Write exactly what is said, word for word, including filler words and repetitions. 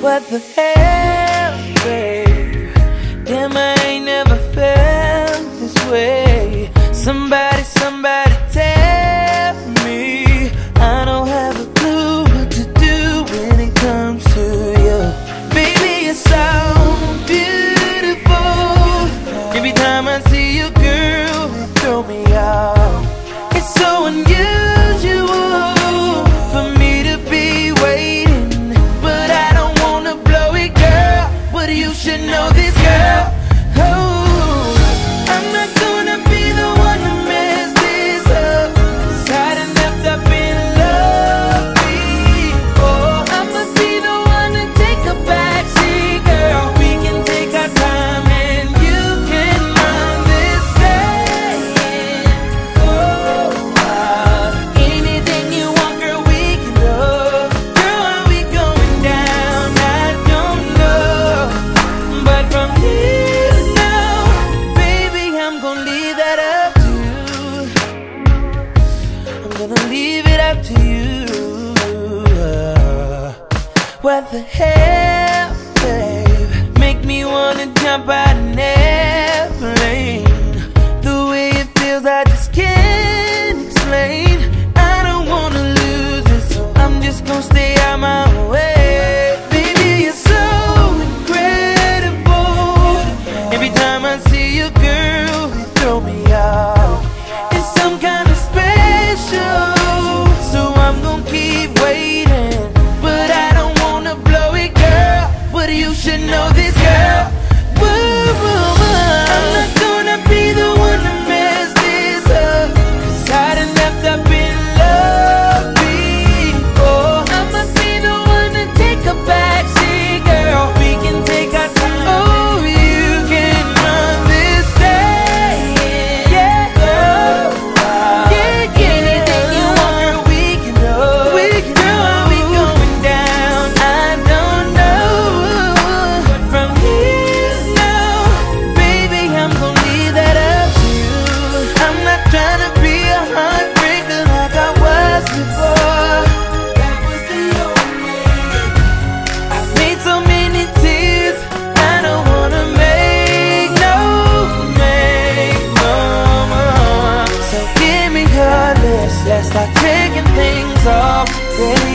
What the hell, babe? Damn, I ain't never felt this way. Somebody, somebody tell me. I don't have a clue what to do when it comes to you. Baby, you're so beautiful. Every time I see you, girl, you throw me off. It's so unusual for me to be waiting, but I don't wanna blow it, girl. But you should know this, girl. Oh, I'm not gonna be the one to mess this up, 'cause I done left up in love before. I'ma be the one to take a backseat, girl. We can take our time and you can run this thing. Oh, uh, anything you want, girl, we can do. Girl, are we going down? I don't know. But from here now, baby, I'm gonna leave that up to you. I'm gonna leave it up to you. Uh, What the hell, babe? Make me wanna jump out an airplane. The way it feels, I just can't explain. I don't wanna lose it, so I'm just gonna stay out my way. Baby, you're so incredible. Every time I see you, girl, you throw me off. It's some kind of special, so I'm gonna keep waiting. But I don't wanna blow it, girl. But you should know this, girl. Woo, woo, woo. I'm not gonna be the one to mess this up, 'cause I done left up in love before. I'ma be the one to take a backseat, girl. We can take our time. Oh, you can run this thing. Yeah, girl. Yeah, yeah. Anything you want, girl, we can do. We can do. Girl, are we going down? I don't know. But from here now, baby, I'm gonna leave that up to you. I'm not trying to be a heartbreaker like I was before. That was the only. I've made so many tears, I don't wanna make no make no more. So give me your list, let's start taking things off. Ready